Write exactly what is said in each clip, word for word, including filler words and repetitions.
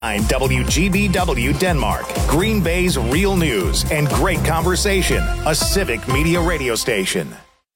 W G B W Denmark, Green Bay's real news and great conversation, a Civic Media radio station.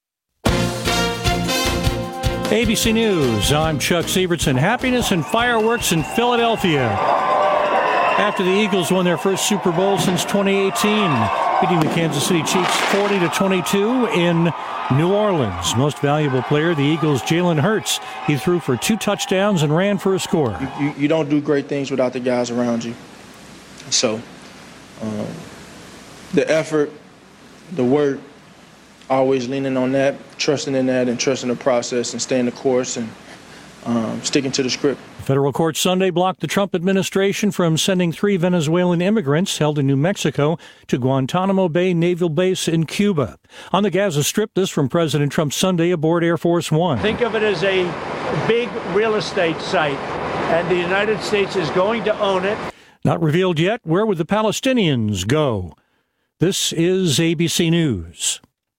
A B C News, I'm Chuck Sievertson. Happiness and fireworks in Philadelphia after the Eagles won their first Super Bowl since twenty eighteen, beating the Kansas City Chiefs forty to twenty-two in New Orleans. Most valuable player, the Eagles' Jalen Hurts. He threw for two touchdowns and ran for a score. You, you don't do great things without the guys around you. So um, the effort, the work, always leaning on that, trusting in that, and trusting the process and staying the course and um, sticking to the script. Federal court Sunday blocked the Trump administration from sending three Venezuelan immigrants held in New Mexico to Guantanamo Bay Naval Base in Cuba. On the Gaza Strip, this from President Trump Sunday aboard Air Force One. Think of it as a big real estate site, and the United States is going to own it. Not revealed yet. Where would the Palestinians go? This is A B C News.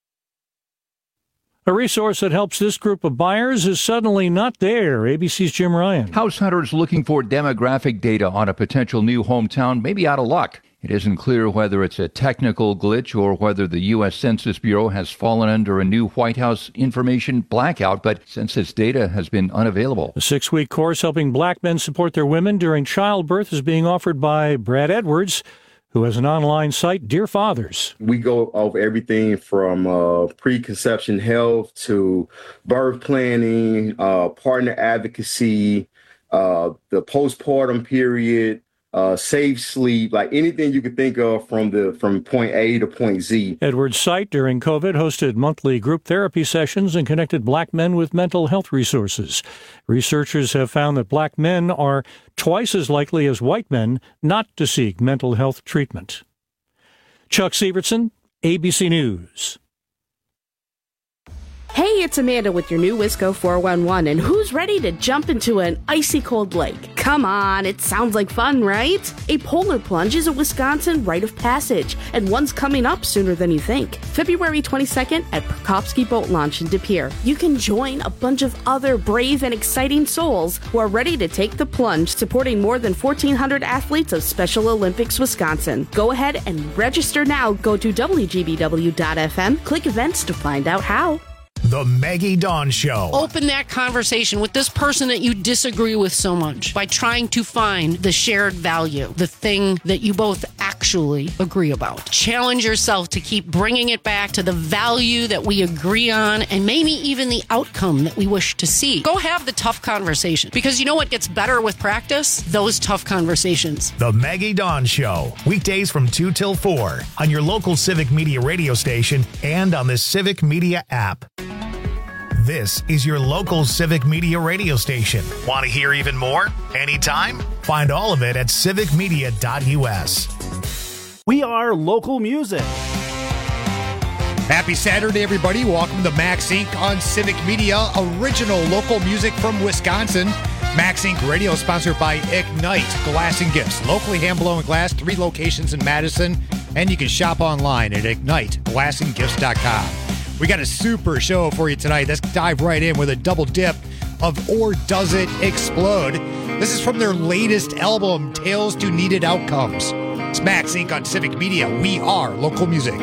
A resource that helps this group of buyers is suddenly not there. A B C's Jim Ryan. House hunters looking for demographic data on a potential new hometown may be out of luck. It isn't clear whether it's a technical glitch or whether the U S Census Bureau has fallen under a new White House information blackout, but census data has been unavailable. A six-week course helping black men support their women during childbirth is being offered by Brad Edwards, who has an online site, Dear Fathers. We go over everything from uh, preconception health to birth planning, uh, partner advocacy, uh, the postpartum period, uh, safe sleep, like anything you could think of from the from point A to point Z. Edwards' site during COVID hosted monthly group therapy sessions and connected black men with mental health resources. Researchers have found that black men are twice as likely as white men not to seek mental health treatment. Chuck Sievertson, A B C News. Hey, it's Amanda with your new Wisco four one one, and who's ready to jump into an icy cold lake? Come on, it sounds like fun, right? A polar plunge is a Wisconsin rite of passage, and one's coming up sooner than you think. February twenty-second at Prokopsky Boat Launch in De Pere. You can join a bunch of other brave and exciting souls who are ready to take the plunge, supporting more than fourteen hundred athletes of Special Olympics Wisconsin. Go ahead and register now. Go to W G B W dot F M, click events to find out how. The Maggie Dawn Show. Open that conversation with this person that you disagree with so much by trying to find the shared value, the thing that you both actually agree about. Challenge yourself to keep bringing it back to the value that we agree on and maybe even the outcome that we wish to see. Go have the tough conversation, because you know what gets better with practice? Those tough conversations. The Maggie Dawn Show. Weekdays from two till four on your local Civic Media radio station and on the Civic Media app. This is your local Civic Media radio station. Want to hear even more? Anytime? Find all of it at civic media dot U S. We are local music. Happy Saturday, everybody. Welcome to Max Incorporated on Civic Media, original local music from Wisconsin. Max Incorporated Radio sponsored by Ignite Glass and Gifts. Locally hand-blown glass, three locations in Madison, and you can shop online at ignite glass and gifts dot com. We got a super show for you tonight. Let's dive right in with a double dip of Or Does It Explode? This is from their latest album, Tales to Needed Outcomes. It's Max Incorporated on Civic Media. We are local music.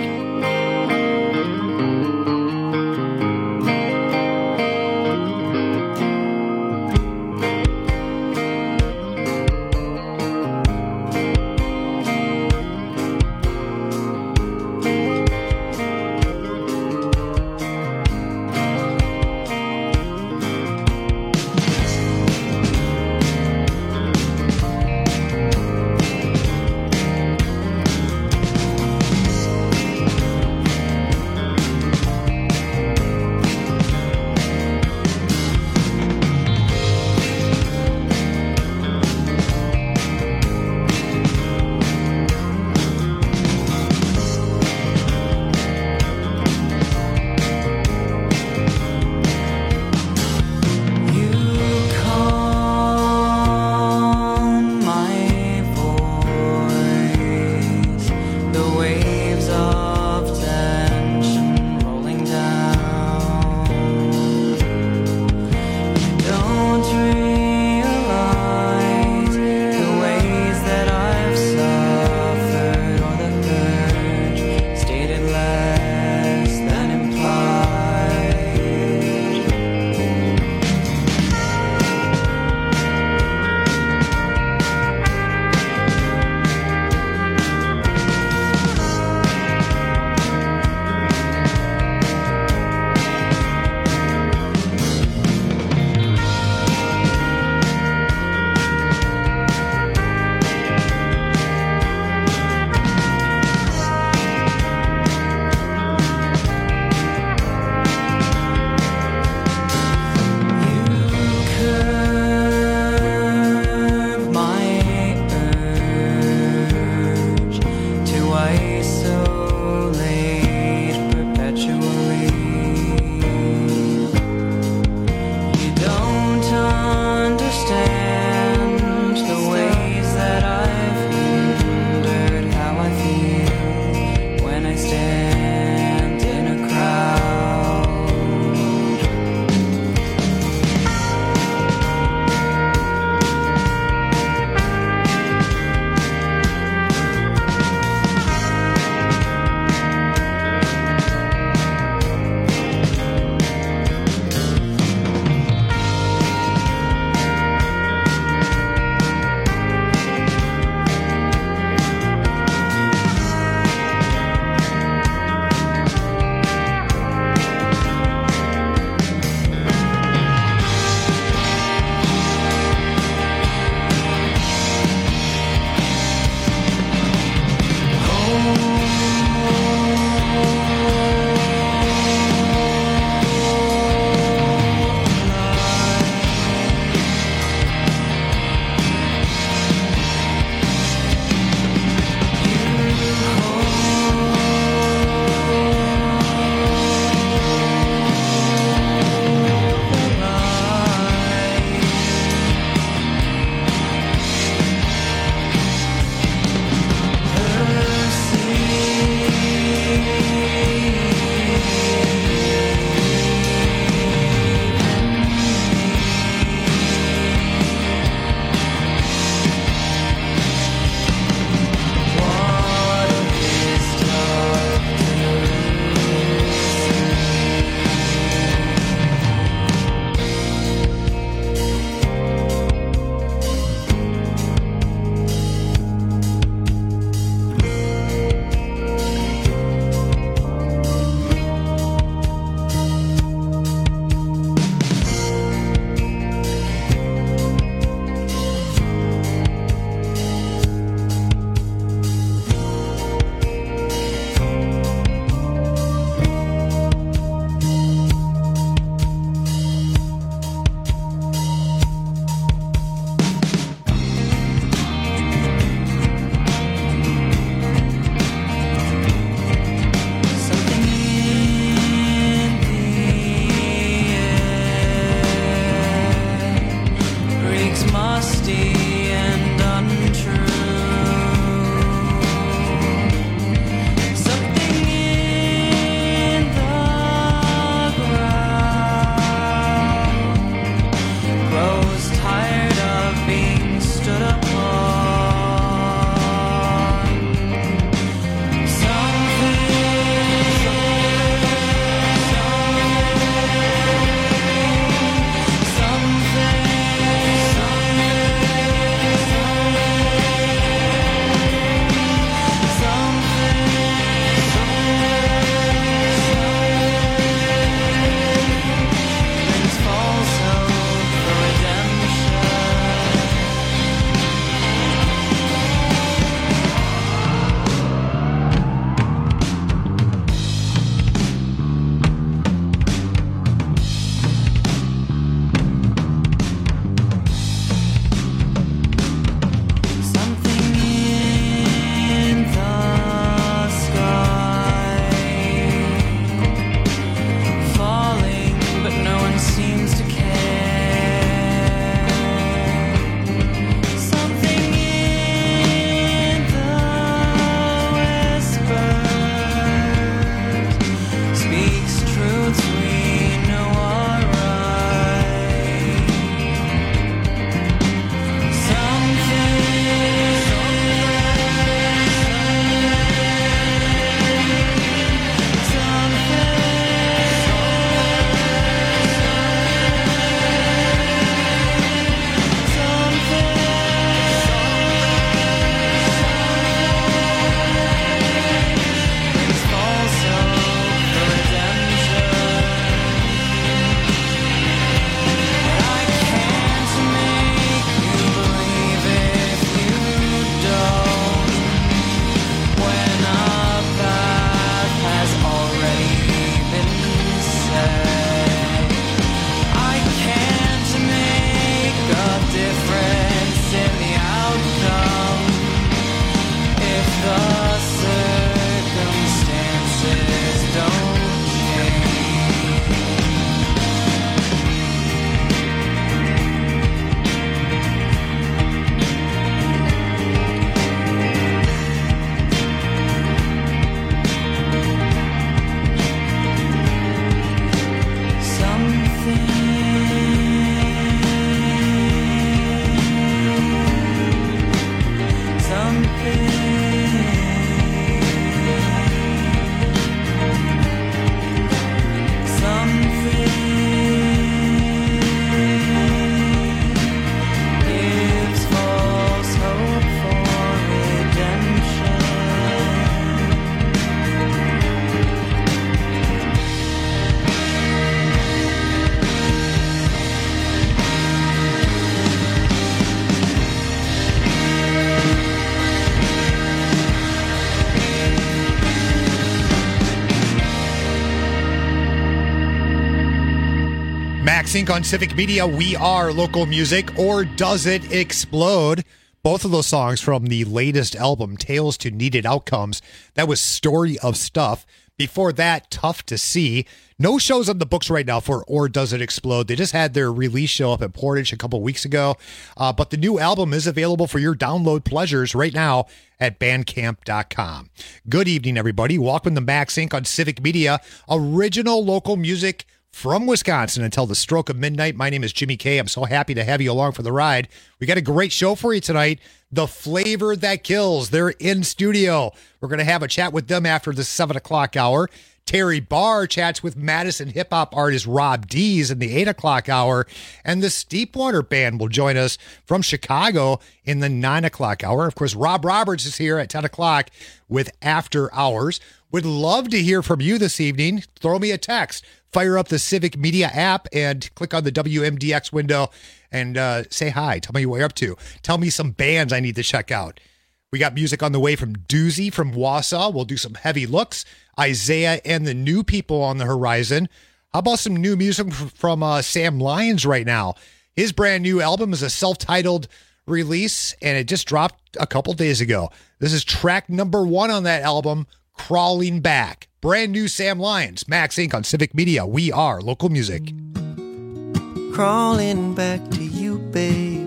Max Incorporated on Civic Media. We are local music, or does it explode? Both of those songs from the latest album, Tales to Needed Outcomes. That was Story of Stuff. Before that, Tough to See. No shows on the books right now for Or Does It Explode. They just had their release show up at Portage a couple weeks ago. Uh, but the new album is available for your download pleasures right now at bandcamp dot com. Good evening, everybody. Welcome to Max Incorporated on Civic Media. Original local music from Wisconsin until the stroke of midnight. My name is Jimmy K. I'm so happy to have you along for the ride. We got a great show for you tonight. The Flavor That Kills. They're in studio. We're going to have a chat with them after the seven o'clock hour. Terry Barr chats with Madison hip-hop artist Rob Dees in the eight o'clock hour. And the Steep Water Band will join us from Chicago in the nine o'clock hour. Of course, Rob Roberts is here at ten o'clock with After Hours. Would love to hear from you this evening. Throw me a text. Fire up the Civic Media app and click on the W M D X window and uh, say hi. Tell me what you're up to. Tell me some bands I need to check out. We got music on the way from Doozy from Wausau. We'll do some heavy looks. Isaiah and the New People on the horizon. How about some new music from uh, Sam Lyons right now? His brand new album is a self-titled release, and it just dropped a couple days ago. This is track number one on that album, Crawling Back. Brand new Sam Lyons, Max Incorporated on Civic Media. We are local music. Crawling back to you, babe,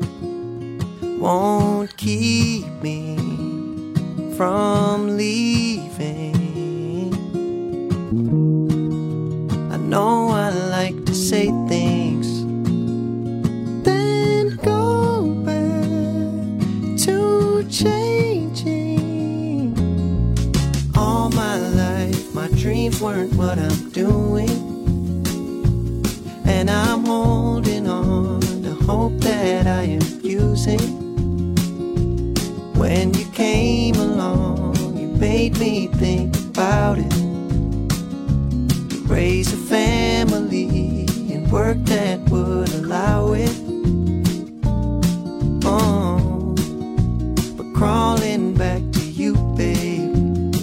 won't keep me from leaving. I know I like to say things, then go back to changing. All my life, my dreams weren't what I'm doing, and I'm holding on to hope that I am using. When you came along, you made me think about it. Raise a family and work that would allow it. Oh, but crawling back to you, babe,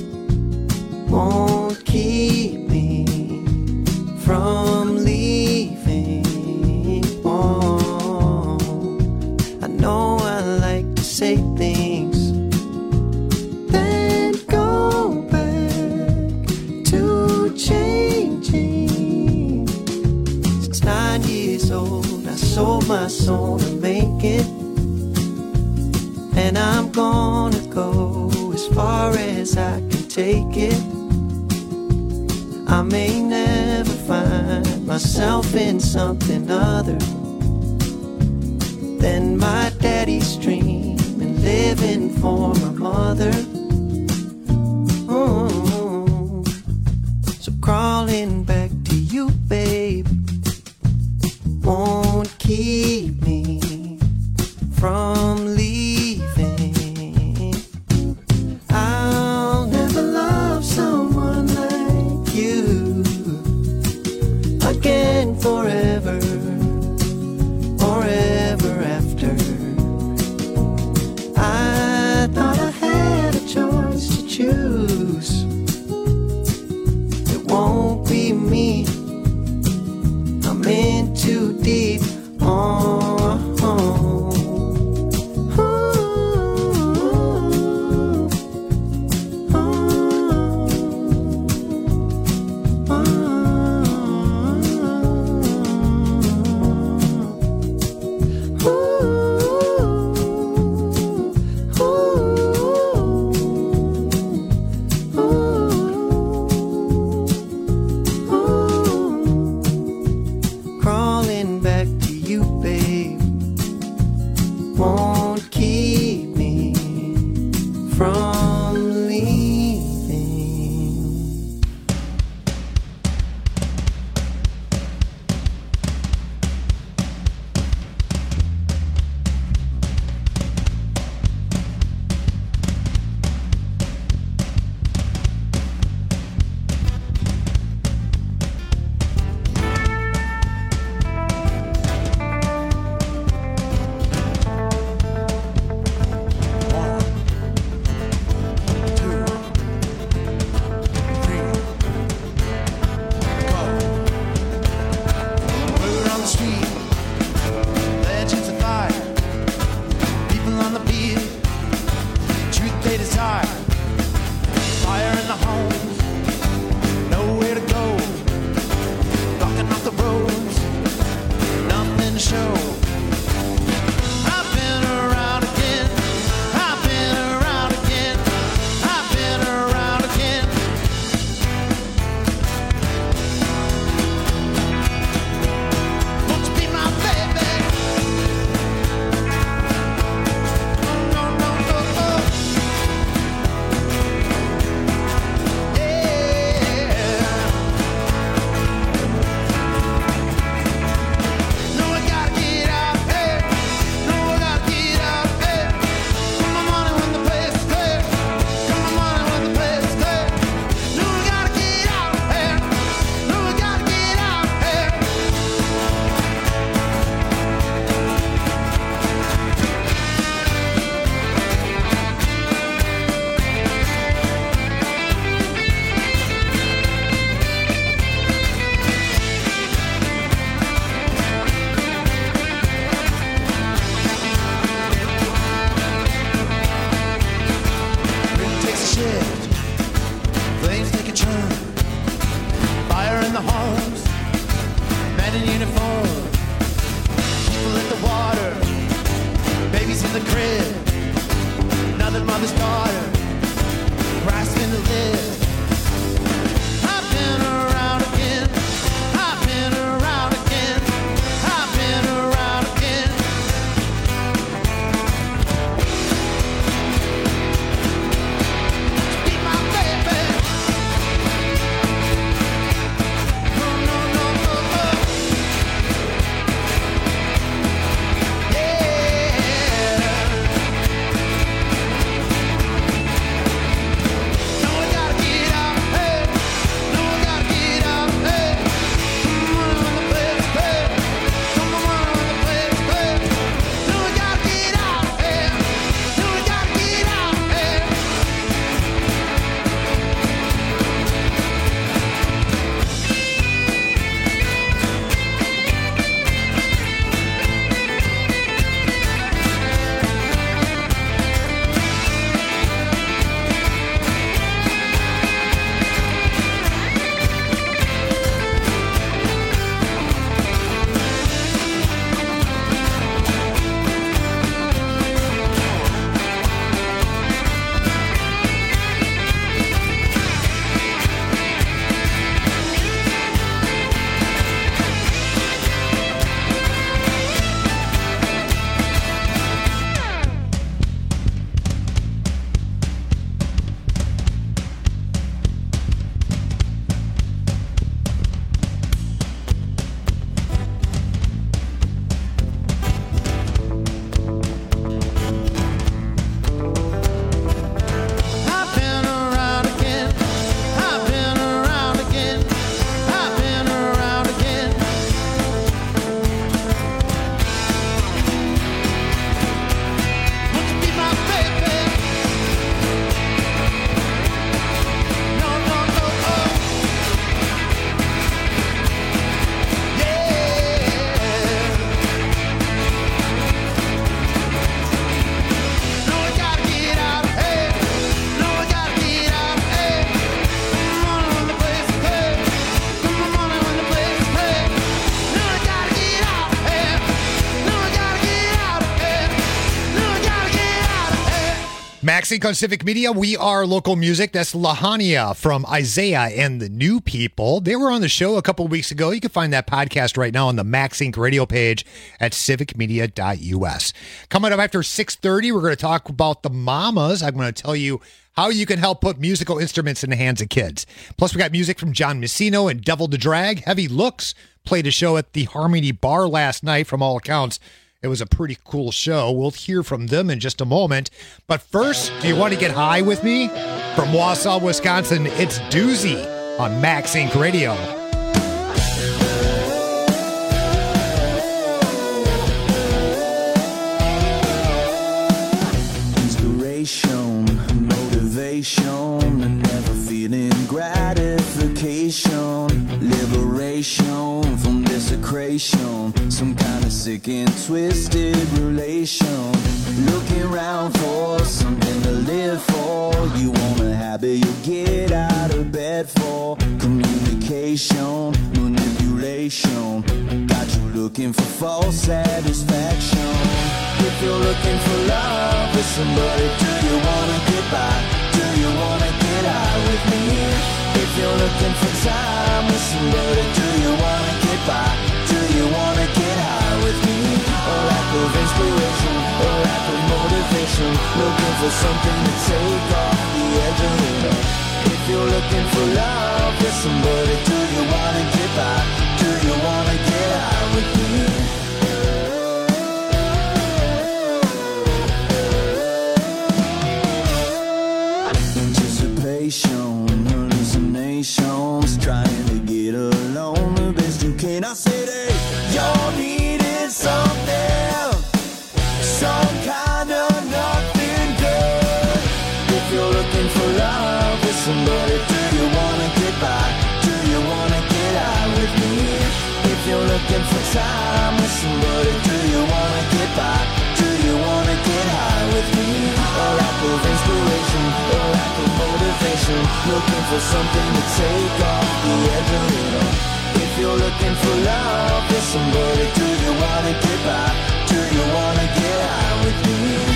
won't keep me from leaving. Oh, I know I like to say things, then go back to changing. Since nine years old, I sold my soul to make it, and I'm gonna go as far as I can take it. I may never find myself in something other than my daddy's dream and living for my mother. Oh, so crawling back to you, babe, won't keep me from leaving. I'll never love someone like you again forever or ever after. I thought I had a tired. Fire in the homes, nowhere to go. Blocking off the roads, nothing to show. I've been around again. I've been around again. I've been around again. Won't you be my baby? No, no, no, no. Yeah. No, I gotta get out, hey. No, I gotta get out, hey. Come on, money when the place is clear. Come on, money when the place is clear. No, I gotta get out, hey. No, I gotta get out, hey. Wind takes a shift, flames take a turn. Fire in the homes, men in uniform. People in the water, babies in the crib. Another mother's daughter, grasping to live. I've been around again. I've been around again. I've been around again. Be my baby. No, no, no, no, no. Yeah. No, I gotta get out, hey. No, I gotta get out, hey. Come on when the place is clear. Come on when the place is clear. No, I gotta get out, hey. No, I gotta get out, hey. I've been around again. I've been around again. I've been around again. Won't you be my baby? No, no, no, oh. Yeah. No, I gotta get out, hey. No, I gotta get out, hey. Come on when the place is clear. Come on when the place is clear. No, I gotta get out, hey. No, I gotta get out, hey. No, I gotta get out, hey. Maxink on Civic Media. We are local music. That's Lahania from Isaiah and the New People. They were on the show a couple weeks ago. You can find that podcast right now on the Maxink radio page at civic media dot u s. Coming up after six thirty, we're going to talk about the mamas. I'm going to tell you how you can help put musical instruments in the hands of kids. Plus, we got music from John Messino and Devil to Drag. Heavy Looks played a show at the Harmony Bar last night. From all accounts, it was a pretty cool show. We'll hear from them in just a moment. But first, do you want to get high with me? From Wausau, Wisconsin, it's Doozy on Maxink Radio. Inspiration, motivation, and never feeling gratification. Liberation from desecration, some kind of sick and twisted relation. Looking around for something to live for, anticipation got you looking for false satisfaction. If you're looking for love with somebody, do you wanna get by? Do you wanna get high with me? If you're looking for time with somebody, do you wanna get by? Do you wanna get high with me? A lack of inspiration, a lack of motivation, looking for something to take off the edge of it all. If you're looking for love with somebody, do you wanna get by? Do you wanna get high with me? Anticipation, hallucinations, trying to get along the best you can. I said, hey, you're needing something, some kind of nothing good. If you're looking for love with somebody, do you wanna get by? Do you wanna get high with me? If you're looking for time with somebody, do you wanna get by? Do you wanna get high with me? A lack of inspiration, a lack of motivation, looking for something to take off the edge of it all. If you're looking for love with somebody, do you wanna get by? Do you wanna get high with me?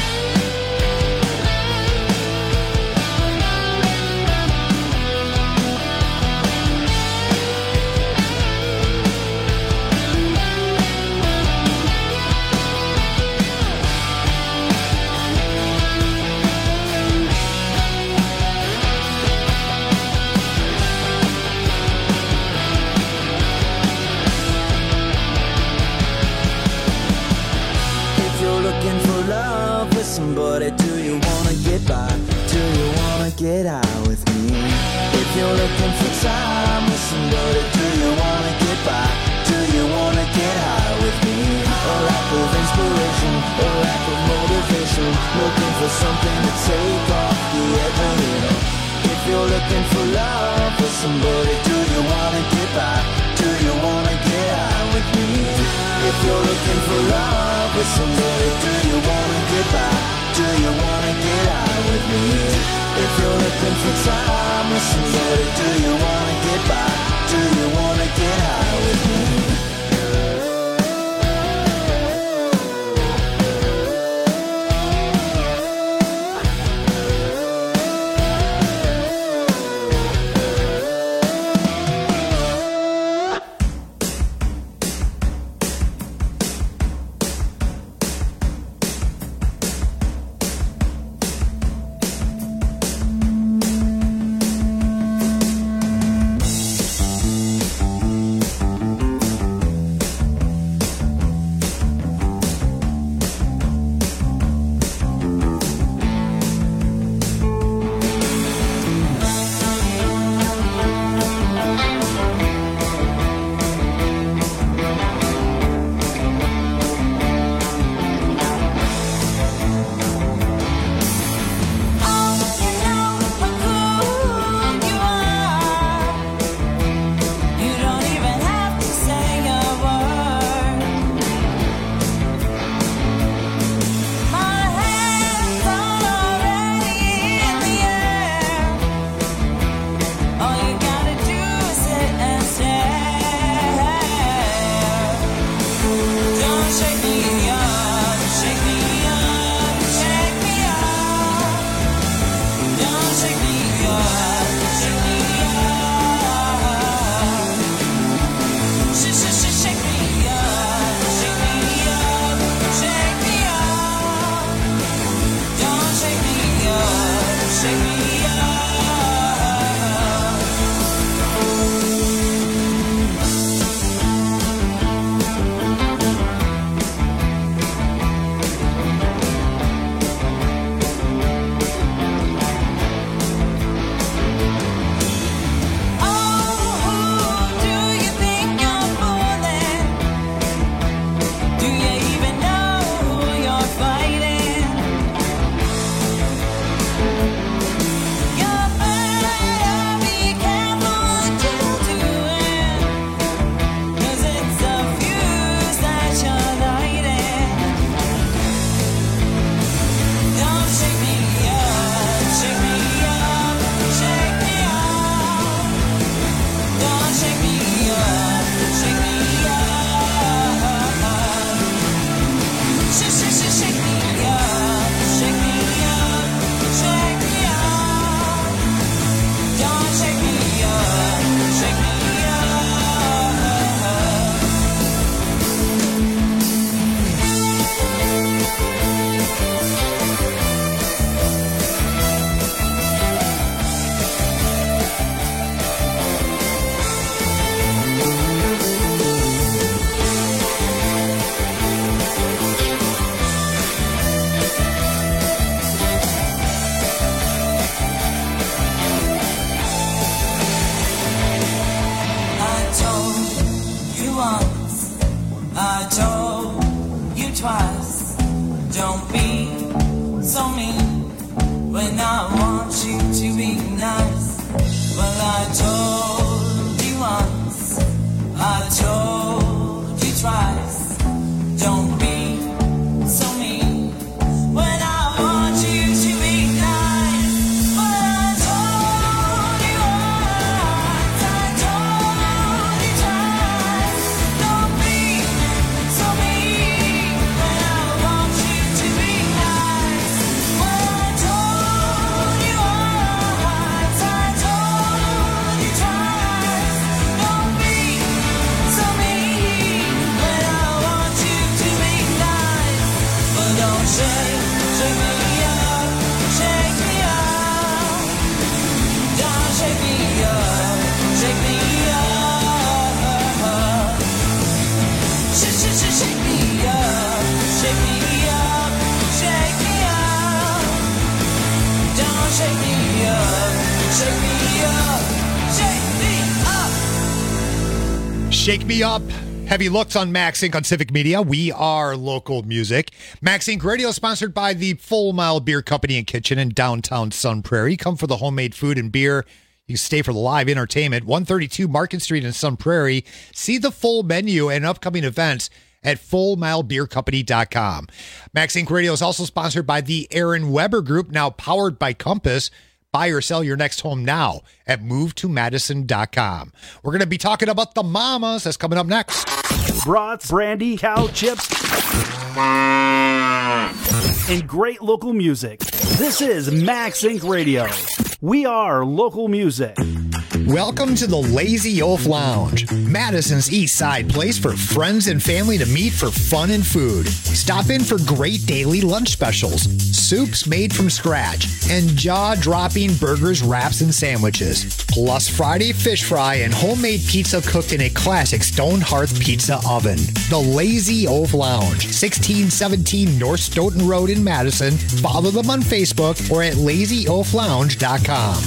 Somebody, do you wanna get by? Do you wanna get high with me? If you're looking for time with somebody, do you wanna get by? Do you wanna get high with me? A lack of inspiration, a lack of motivation, looking for something to take off the edge of it all. If you're looking for love with somebody, do you wanna get by? Do you wanna get high with me? If you're looking for love with somebody, do you wanna get by? Do you wanna get high with me? If you're looking for time with somebody, do you wanna get by? Do you wanna get high with me? when I want you to be nice. Well, I told you once, I told you twice, don't be so mean when I want you to be nice. Well, I told you once, I told you twice, don't be so mean when I want you to be nice. Well, I told you once, I told you twice, don't be so mean when I want you to be nice. But don't shake, shake me up, shake me up. Don't shake me up, shake me up. Shake, shake, shake, shake me up, shake me up, shake me up. Don't shake me up, shake me up, shake me up. Shake Me Up. Heavy Looks on Max Incorporated on Civic Media. We are local music. Max Incorporated Radio sponsored by the Full Mile Beer Company and Kitchen in downtown Sun Prairie. Come for the homemade food and beer. You can stay for the live entertainment. one thirty-two Market Street in Sun Prairie. See the full menu and upcoming events at full mile beer company dot com. Max Incorporated Radio is also sponsored by the Aaron Weber Group, now powered by Compass. Buy or sell your next home now at move to madison dot com. We're going to be talking about the Mamas. That's coming up next. Brats, brandy, cow chips, and great local music. This is Max Incorporated Radio. We are local music. Welcome to the Lazy Oaf Lounge, Madison's East Side place for friends and family to meet for fun and food. Stop in for great daily lunch specials, soups made from scratch, and jaw-dropping burgers, wraps, and sandwiches. Plus Friday fish fry and homemade pizza cooked in a classic stone hearth pizza oven. The Lazy Oaf Lounge, sixteen seventeen North Stoughton Road in Madison. Follow them on Facebook or at lazy oaf lounge dot com.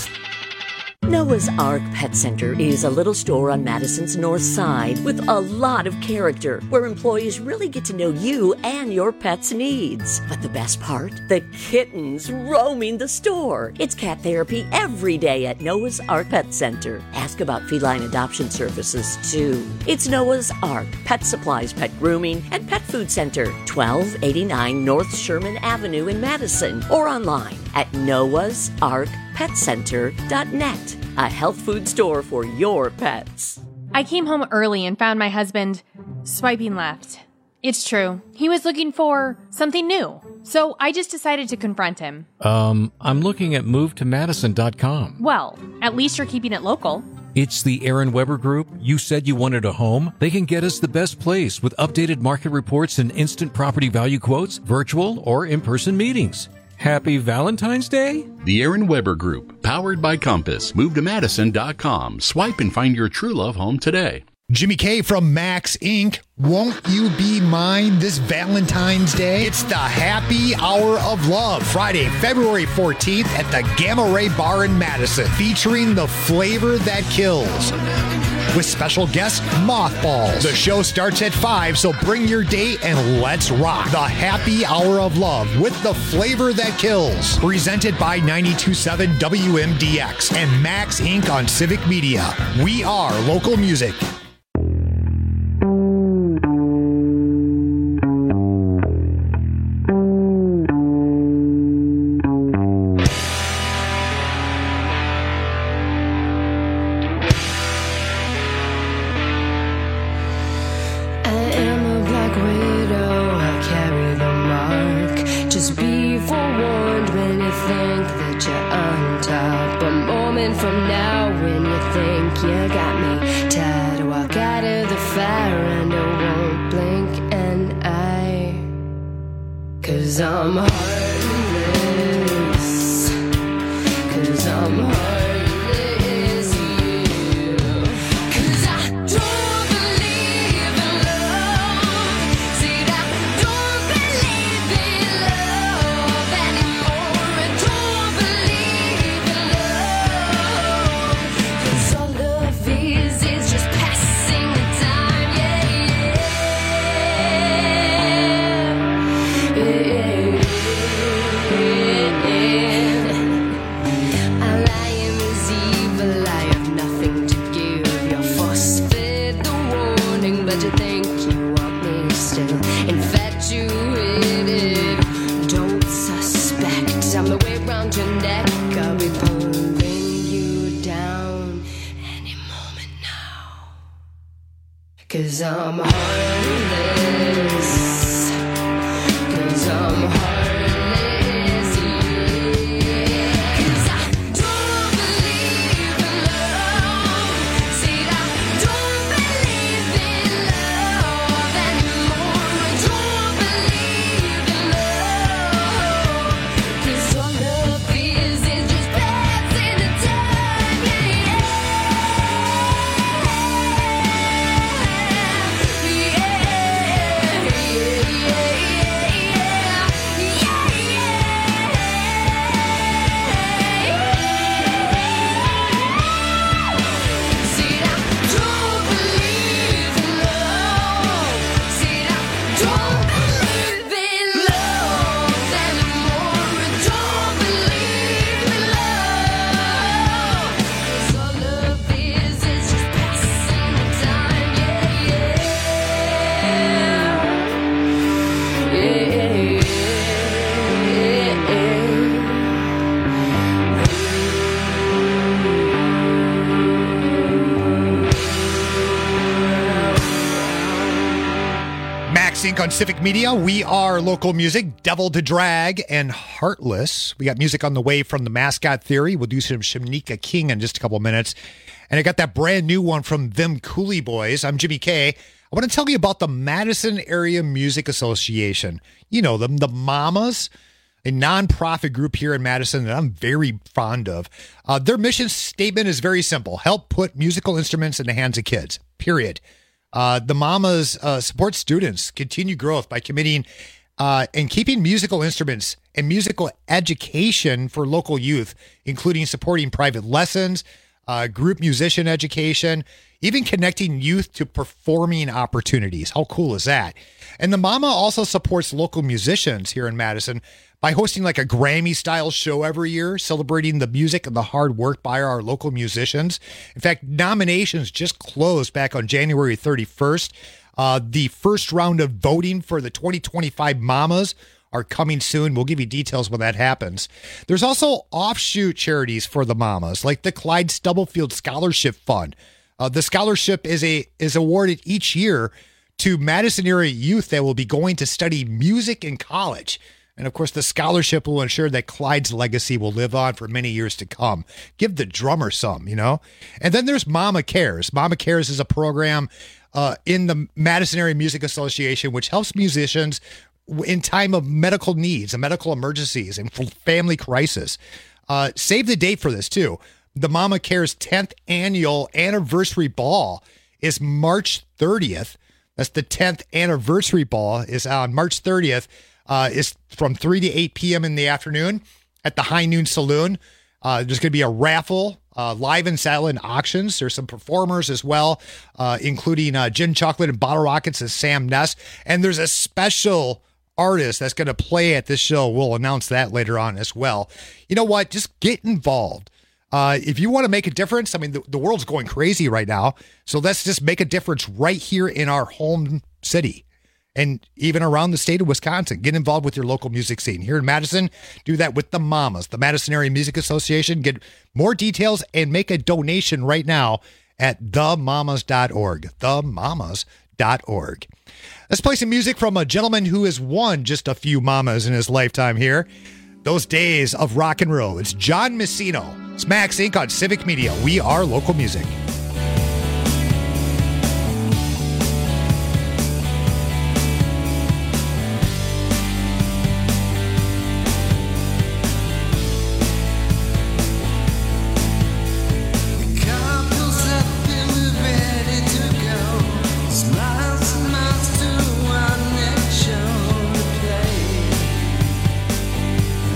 Noah's Ark Pet Center is a little store on Madison's north side with a lot of character, where employees really get to know you and your pet's needs. But the best part? The kittens roaming the store. It's cat therapy every day at Noah's Ark Pet Center. Ask about feline adoption services, too. It's Noah's Ark Pet Supplies, Pet Grooming, and Pet Food Center, twelve eighty-nine North Sherman Avenue in Madison, or online at noahs ark pet center dot net. A health food store for your pets. I came home early and found my husband swiping left. It's true. He was looking for something new. So I just decided to confront him. Um, I'm looking at move to madison dot com. Well, at least you're keeping it local. It's the Aaron Weber Group. You said you wanted a home. They can get us the best place with updated market reports and instant property value quotes, virtual or in-person meetings. Happy Valentine's Day? The Aaron Weber Group, powered by Compass. move to madison dot com. Swipe and find your true love home today. Jimmy K from Max Incorporated. Won't you be mine this Valentine's Day? It's the Happy Hour of Love, Friday, February fourteenth at the Gamma Ray Bar in Madison, featuring the flavor that kills. With special guest Mothballs. The show starts at five, so bring your date and let's rock. The Happy Hour of Love with the flavor that kills. Presented by ninety-two point seven W M D X and Max Incorporated on Civic Media. We are local music. Cause I'm heartless. Cause I'm heartless, you. Cause I don't believe in love. See, I don't believe in love anymore. I don't believe in love. Cause all love is, is just passing the time, yeah, yeah. Yeah. around your neck. I'll be pulling you down any moment now. 'Cause I'm heartless. 'Cause I'm heartless. Sync on Civic Media. We are local music, Devil to Drag and Heartless. We got music on the way from the Mascot Theory. We'll do some Shamika King in just a couple minutes. And I got that brand new one from Them Cooley Boys. I'm Jimmy K. I want to tell you about the Madison Area Music Association. You know them, the Mamas, a nonprofit group here in Madison that I'm very fond of. Uh, their mission statement is very simple. Help put musical instruments in the hands of kids, period. Uh, the Mamas uh, support students' continued growth by committing uh, and keeping musical instruments and musical education for local youth, including supporting private lessons, uh, group musician education, even connecting youth to performing opportunities. How cool is that? And the Mama also supports local musicians here in Madison by hosting like a Grammy-style show every year, celebrating the music and the hard work by our local musicians. In fact, nominations just closed back on January thirty-first. Uh, the first round of voting for the twenty twenty-five Mamas are coming soon. We'll give you details when that happens. There's also offshoot charities for the Mamas, like the Clyde Stubblefield Scholarship Fund. Uh, the scholarship is a is awarded each year to Madison area youth that will be going to study music in college. And of course, the scholarship will ensure that Clyde's legacy will live on for many years to come. Give the drummer some, you know? And then there's Mama Cares. Mama Cares is a program uh, in the Madison Area Music Association, which helps musicians in time of medical needs and medical emergencies and family crisis. Uh, save the date for this, too. The Mama Cares tenth annual anniversary ball is March thirtieth. That's the tenth anniversary ball is on March thirtieth. Uh, is from three to eight p.m. in the afternoon at the High Noon Saloon. Uh, there's going to be a raffle, uh, live and silent auctions. There's some performers as well, uh, including uh, Gin Chocolate and Bottle Rockets and Sam Ness. And there's a special artist that's going to play at this show. We'll announce that later on as well. You know what? Just get involved. Uh, if you want to make a difference, I mean, the, the world's going crazy right now. So let's just make a difference right here in our home city. And even around the state of Wisconsin, get involved with your local music scene. Here in Madison, do that with the Mamas, the Madison Area Music Association. Get more details and make a donation right now at the mamas dot org, the mamas dot org. Let's play some music from a gentleman who has won just a few mamas in his lifetime here. Those days of rock and roll. It's John Messino. It's Max Incorporated on Civic Media. We are local music.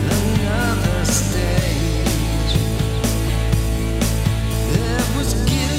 Another stage. There was guilt.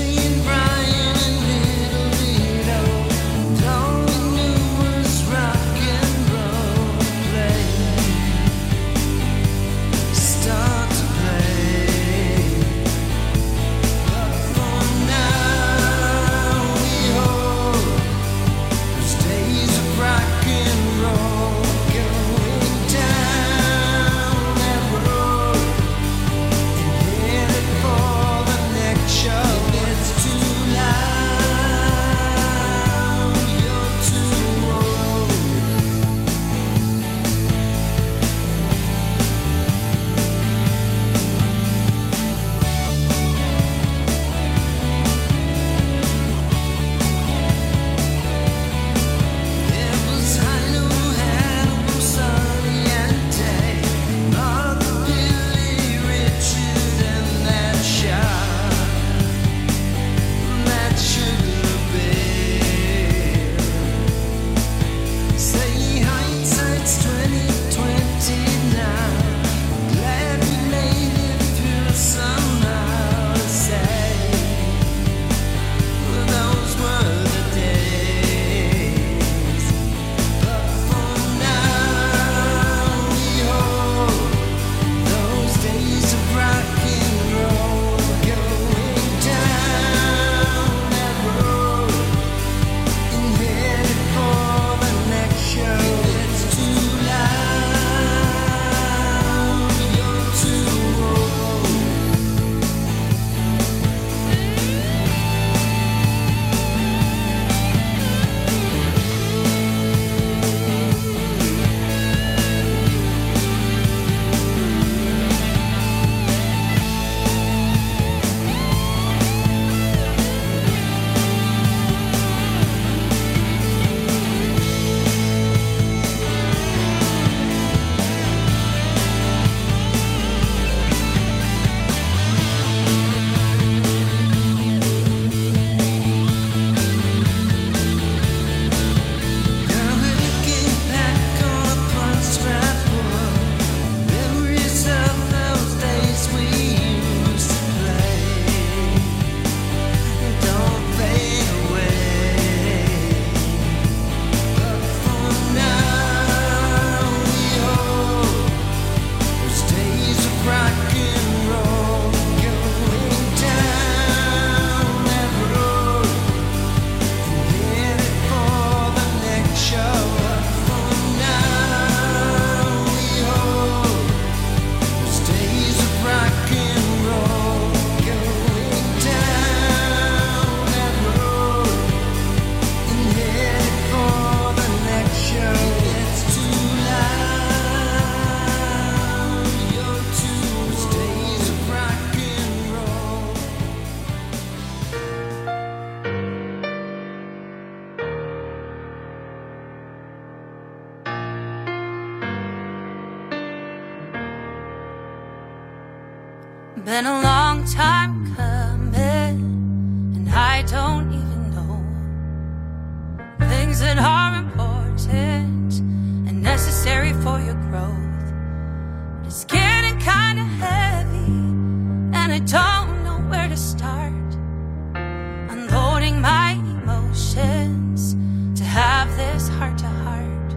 Been a long time coming, and I don't even know things that are important and necessary for your growth. But it's getting kind of heavy, and I don't know where to start. Unloading my emotions to have this heart to heart.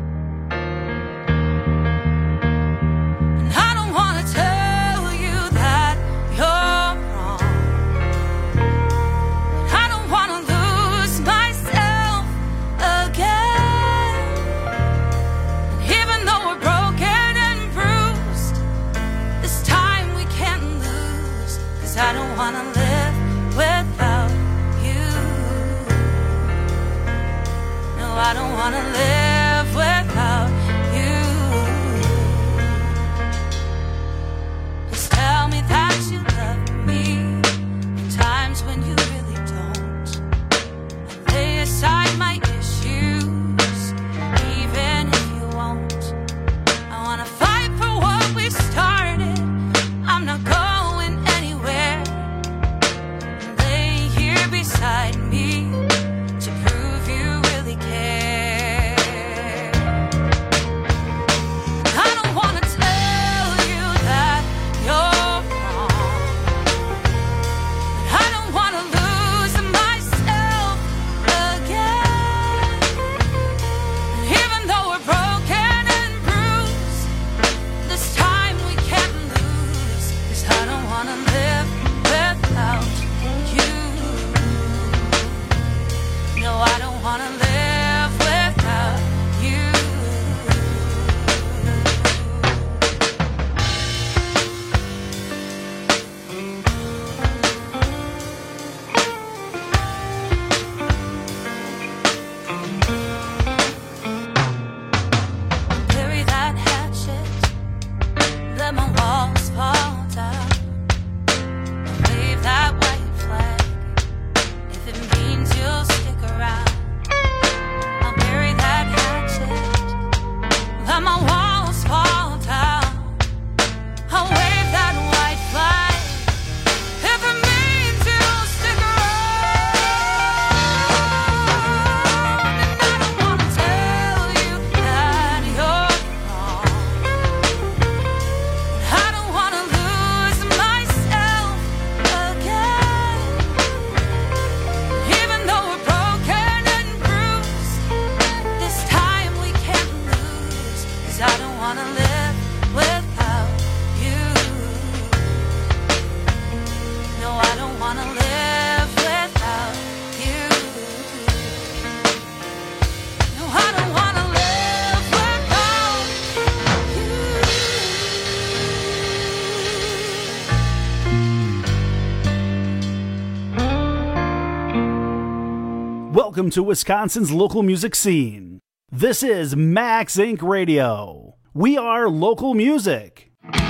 And I don't want to tell you that you're wrong. I don't want to lose myself again. And even though we're broken and bruised, this time we can't lose. 'Cause I don't want to live without you. No, I don't want to live without you. Just tell me that you love me in times when you really don't. And lay aside my issues, even if you won't. I want to fight for what we started. I'm not going anywhere. Lay here beside me to prove you really care. I don't want to tell you that you're wrong. I don't want to lose myself again. And even though we're broken and bruised, this time we can't lose. 'Cause I don't want to live without you. No, I don't want to live without you. Bury that hatchet, let my walls fall down. Wave that white flag if it means you'll stick around. I'll bury that hatchet, let my walls fall down. I'll wave that white flag if it means you'll stick around. And I don't want to tell you that you're wrong. I don't want to lose myself again. Even though we're broken and bruised, this time we can't lose. 'Cause I don't want to live without you. No, I don't want to live without you. No, I don't want to live without Welcome to Wisconsin's local music scene. This is Max Incorporated. Radio. We are local music.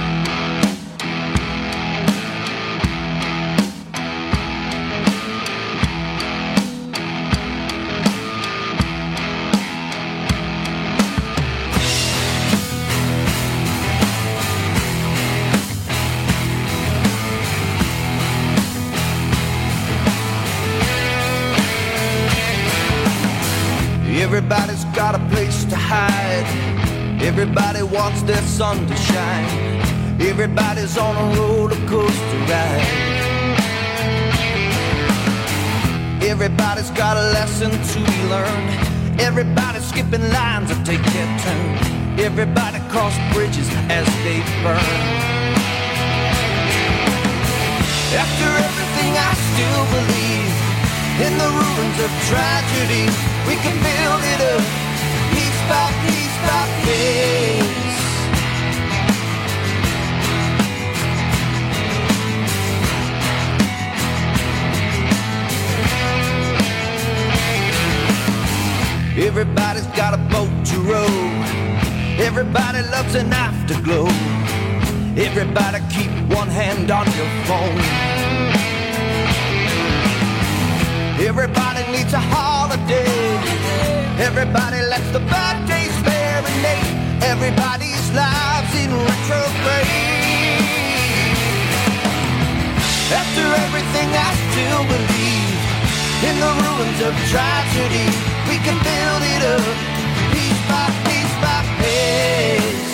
Everybody's got a place to hide. Everybody wants their sun to shine. Everybody's on a roller coaster ride. Everybody's got a lesson to be learned. Everybody's skipping lines that take their turn. Everybody cross bridges as they burn. After everything I still believe in the ruins of tragedy. We can build it up, piece by piece by piece. Everybody's got a boat to row. Everybody loves an afterglow. Everybody keep one hand on your phone. Everybody needs a holiday. Everybody lets the bad days marinate. Everybody's lives in retrograde. After everything I still believe in the ruins of tragedy. We can build it up piece by piece by piece.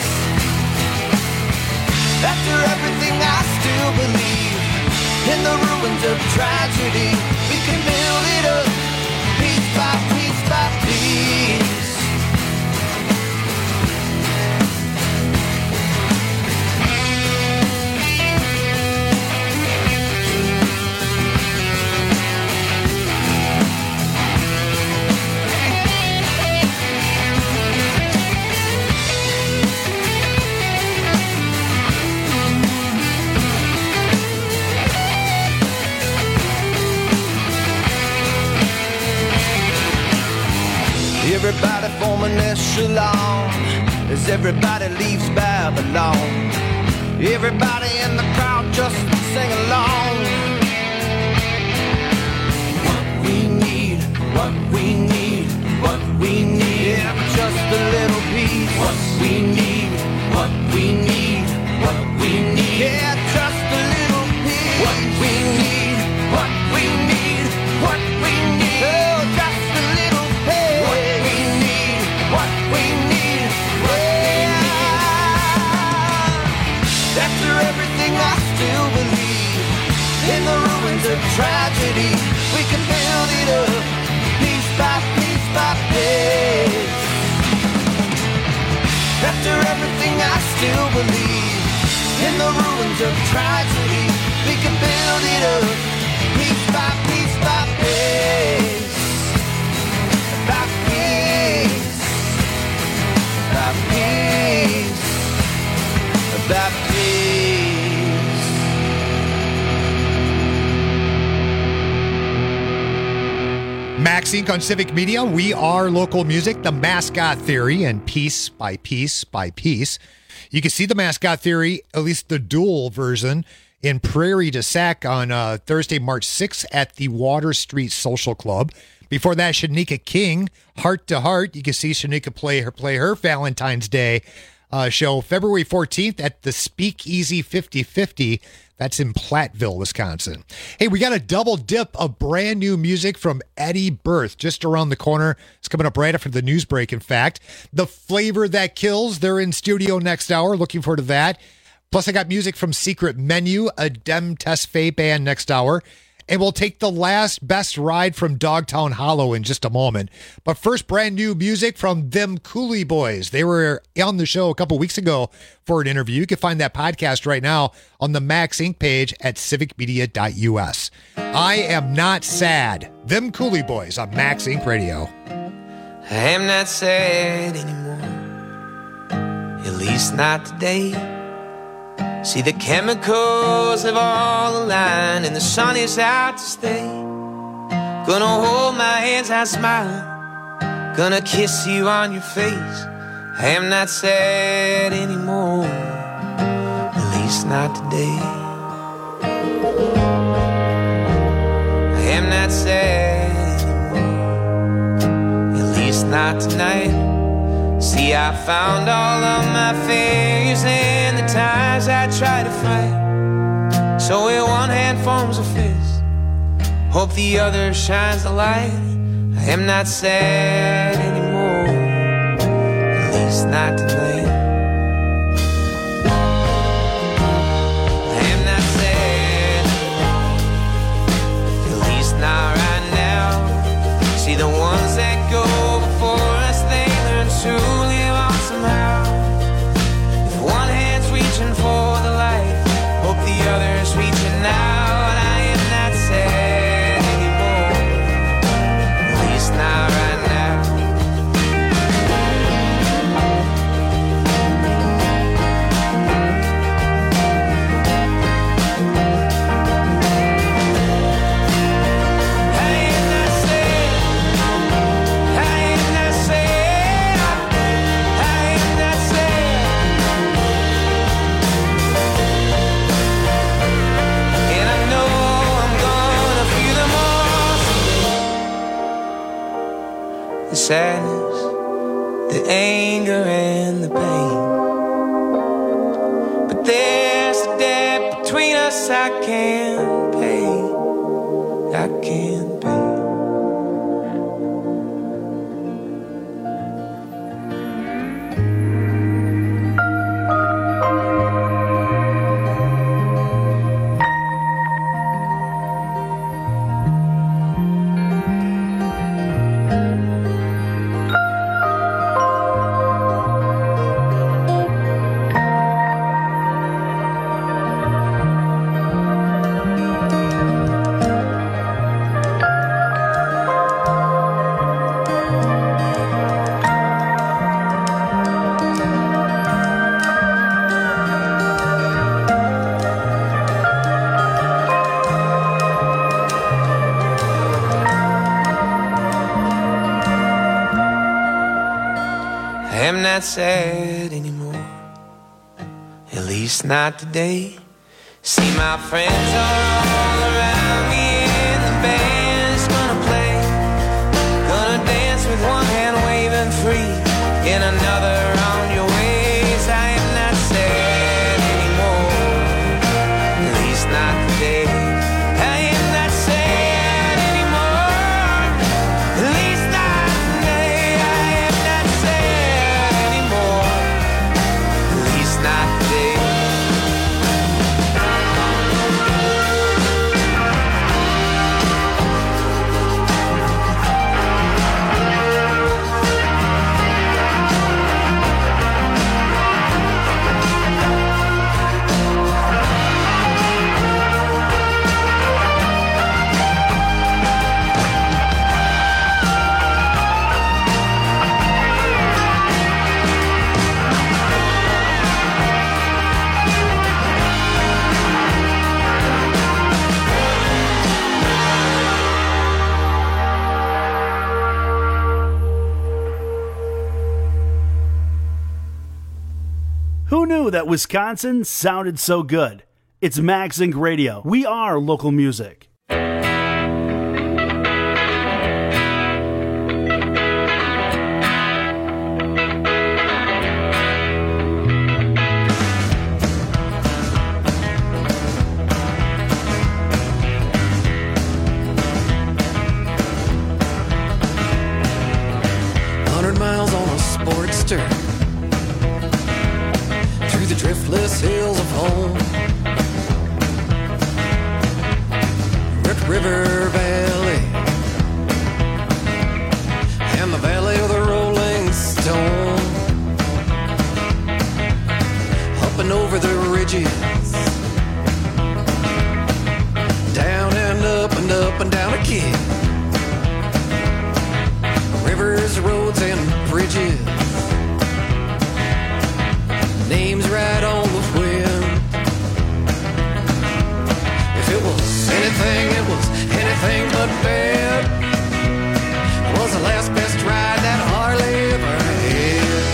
After everything I still believe in the ruins of tragedy. We can build it up piece by piece by piece. Everybody form an echelon as everybody leaves Babylon. Everybody in the crowd just sing along. What we need, what we need, what we need, yeah, just a little piece. What we need, what we need, what we need, yeah, just a little piece. What we need, what we need, what we need, oh, just a little piece. What we need, what we need, yeah. After everything I still believe in the ruins of tragedy. We can build it up piece by piece by piece. After everything I still believe in the ruins of tragedy. We can build it up piece by piece by piece. By piece. By piece. By piece. Max Incorporated on Civic Media. We are local music, the Mascot Theory, and piece by piece by piece. You can see the Mascot Theory, at least the dual version, in Prairie du Sac on uh, Thursday, March sixth at the Water Street Social Club. Before that, Shanika King, Heart to Heart. You can see Shanika play her play her Valentine's Day uh, show February fourteenth at the Speakeasy fifty fifty. That's in Platteville, Wisconsin. Hey, we got a double dip of brand new music from Eddie Berth just around the corner. It's coming up right after the news break, in fact. The Flavor That Kills, they're in studio next hour. Looking forward to that. Plus, I got music from Secret Menu, a Dem Tesfaye band next hour. And we'll take the last best ride from Dogtown Hollow in just a moment. But first, brand new music from Them Cooley Boys. They were on the show a couple weeks ago for an interview. You can find that podcast right now on the Max Incorporated page at civic media dot u s. I Am Not Sad. Them Cooley Boys on Max Incorporated Radio. I am not sad anymore, at least not today. See, the chemicals have all aligned and the sun is out to stay. Gonna hold my hands out smiling, gonna kiss you on your face. I am not sad anymore, at least not today. I am not sad anymore, at least not tonight. See, I found all of my failures and the times I tried to fight. So in one hand forms a fist, hope the other shines the light. I am not sad anymore, at least not tonight. I am not sad anymore, at least not right now. See, the ones that go before us, they learn to live on somehow. If one hand's reaching for the light, hope the other's reaching out. I am not sad anymore, at least not right now. I am not sad, I am not sad, I am not sad. And I know I'm gonna feel them all someday. The sadness, the anger and the pain. But there's a depth between us I can't I can't be. I'm not sad anymore, at least not today. See, my friends are all around me and the band's gonna play. Gonna dance with one hand waving free and another on your ways. I am not sad anymore, at least not today. I am not sad anymore, at least not today. I am not sad anymore, at least not today. Who knew that Wisconsin sounded so good? It's Max Inc Radio. We are local music. Hundred miles on a Sportster through the driftless hills of home, Rip River Valley and the valley of the Rolling Stone, up and over the ridges, down and up and up and down again, rivers, roads and bridges, names right on the wind. If it was anything, it was anything but bad. It was the last best ride that Harley ever had.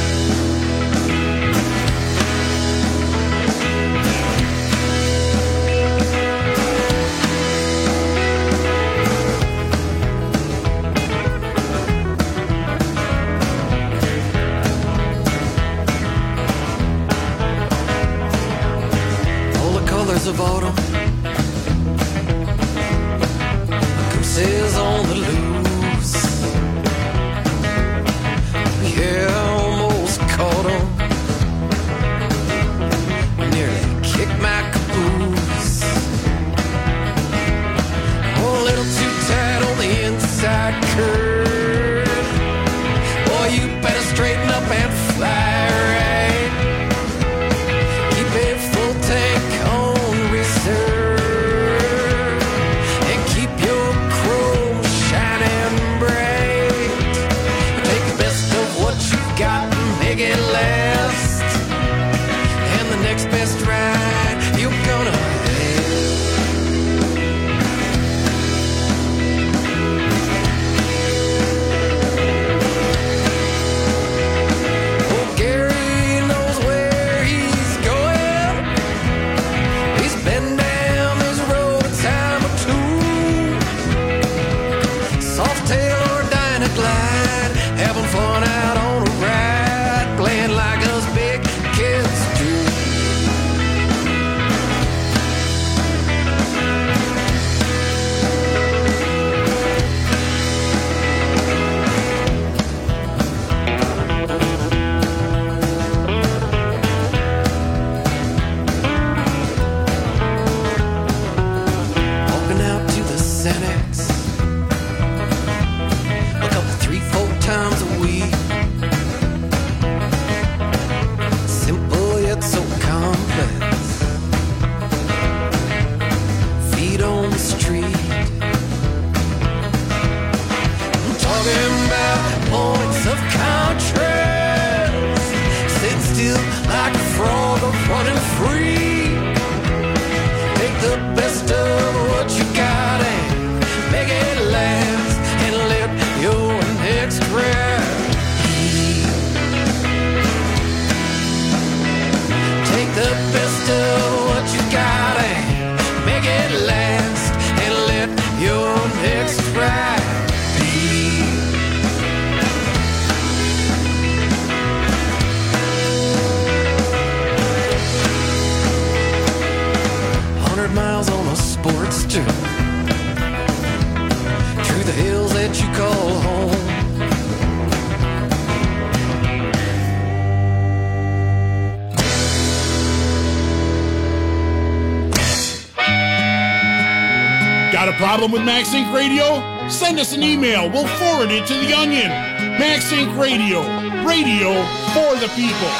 Of autumn, gooses on the loose. Yeah, almost caught 'em. Nearly kicked my caboose. Oh, a little too tight on the inside curve. Boy, you better straighten up and fly right. Keep a full tank on and keep your chrome street. I'm talking about points of contrast. Sit still like a frog or running free. Take the best of what you got and make it last, and let your next breath heal. Take the best of what you got and make it last, and let your next breath heal. Hundred miles on a sports tour, through the hills that you call home. Got a problem with MaxInc Radio? Send us an email. We'll forward it to the Onion. MaxInc Radio. Radio for the people.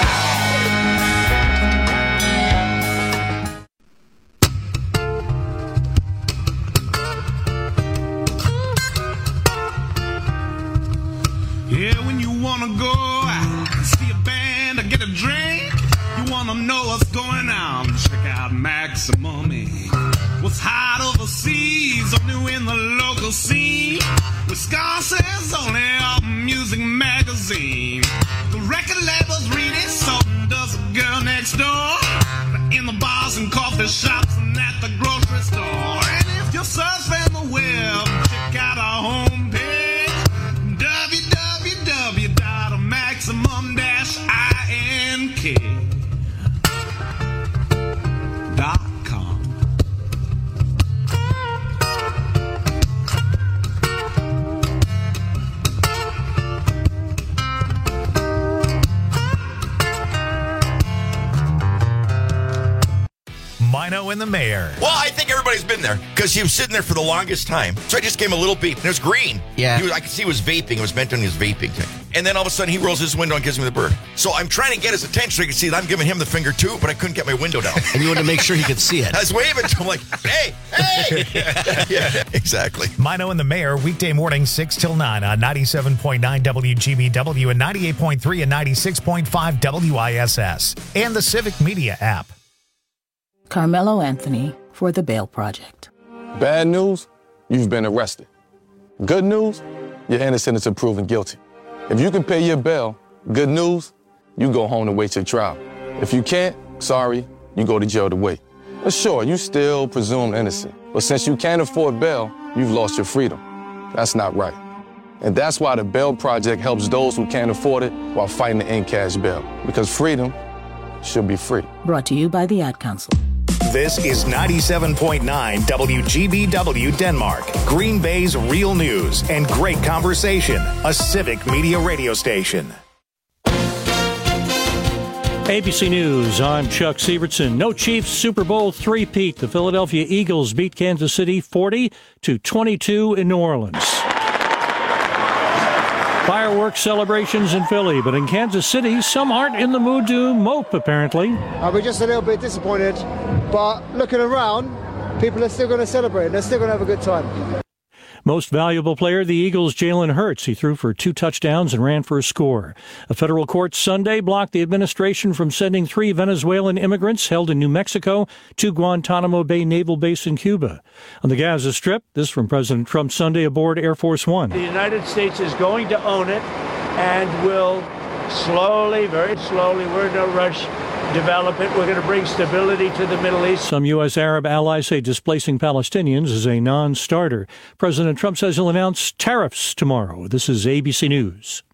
Yeah, when you wanna go out, see a band or get a drink, you wanna know what's going on, check out Maximum Incorporated. What's hot overseas, or new in the local scene, Wisconsin's only music magazine. The record labels read it, so does the girl next door. In the bars and coffee shops and at the grocery store. And if you're surfing the web, check out our homepage, w w w dot maximum dash ink dot com. Mino and the Mayor. Well, I think everybody's been there because he was sitting there for the longest time. So I just gave him a little beep, and it was green. Yeah. He was, I could see he was vaping. It was meant on his vaping thing. And then all of a sudden, he rolls his window and gives me the bird. So I'm trying to get his attention so he can see that I'm giving him the finger too, but I couldn't get my window down. And you wanted to make sure he could see it. I was waving to him like, hey, hey. Yeah, exactly. Mino and the Mayor, weekday morning, six till nine on ninety-seven point nine W G B W and ninety-eight point three and ninety-six point five W I S S. And the Civic Media app. Carmelo Anthony for the Bail Project. Bad news, you've been arrested. Good news, you're innocent until proven guilty. If you can pay your bail, good news, you go home to wait your trial. If you can't, sorry, you go to jail to wait. But sure, you still presumed innocent. But since you can't afford bail, you've lost your freedom. That's not right. And that's why the Bail Project helps those who can't afford it while fighting to end cash bail. Because freedom should be free. Brought to you by the Ad Council. This is ninety-seven point nine W G B W Denmark, Green Bay's real news and great conversation, a Civic Media radio station. A B C News, I'm Chuck Sievertson. No Chiefs Super Bowl three-peat. The Philadelphia Eagles beat Kansas City forty to twenty-two in New Orleans. Fireworks celebrations in Philly, but in Kansas City, some aren't in the mood to mope, apparently. Uh, we're just a little bit disappointed, but looking around, people are still going to celebrate. They're still going to have a good time. Most valuable player, the Eagles' Jalen Hurts. He threw for two touchdowns and ran for a score. A federal court Sunday blocked the administration from sending three Venezuelan immigrants held in New Mexico to Guantanamo Bay Naval Base in Cuba. On the Gaza Strip, this from President Trump Sunday aboard Air Force One. The United States is going to own it and will slowly, very slowly, we're in no rush, develop it. We're going to bring stability to the Middle East. Some U S Arab allies say displacing Palestinians is a non-starter. President Trump says he'll announce tariffs tomorrow. This is A B C News.